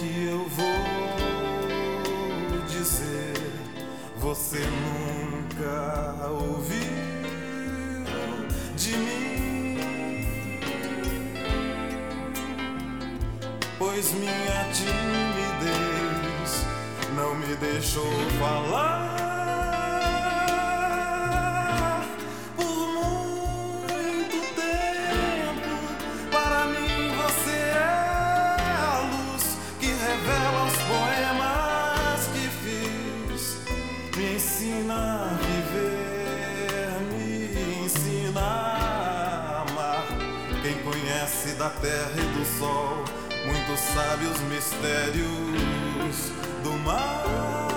que eu vou dizer, você nunca ouviu de mim, pois minha timidez não me deixou falar. Me ensina a viver, me ensina a amar. Quem conhece da terra e do sol, muito sabe os mistérios do mar.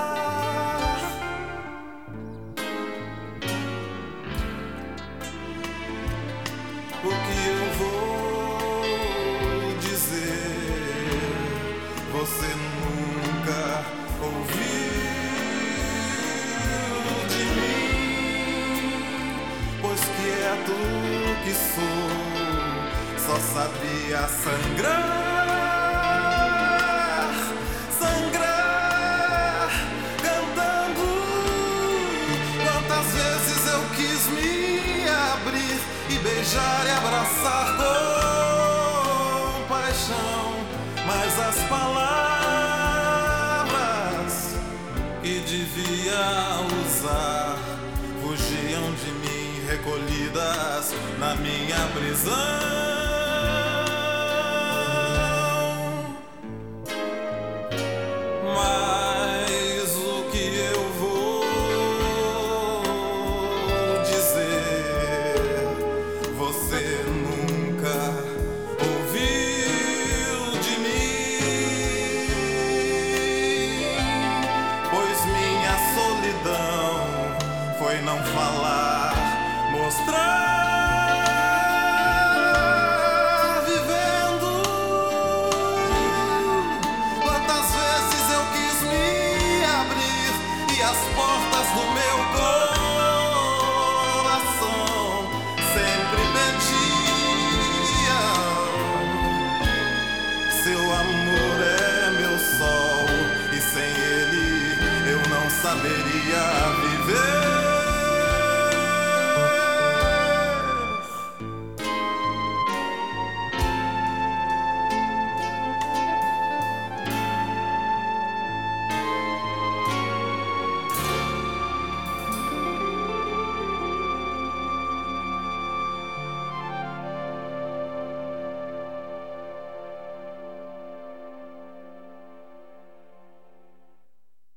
O que eu vou dizer, você nunca ouviu de mim, pois quieto que sou, só sabia sangrar, sangrar, cantando. Quantas vezes eu quis me abrir e beijar e abraçar com paixão, mas as palavras que devia usar fugiam de mim, recolhidas na minha prisão.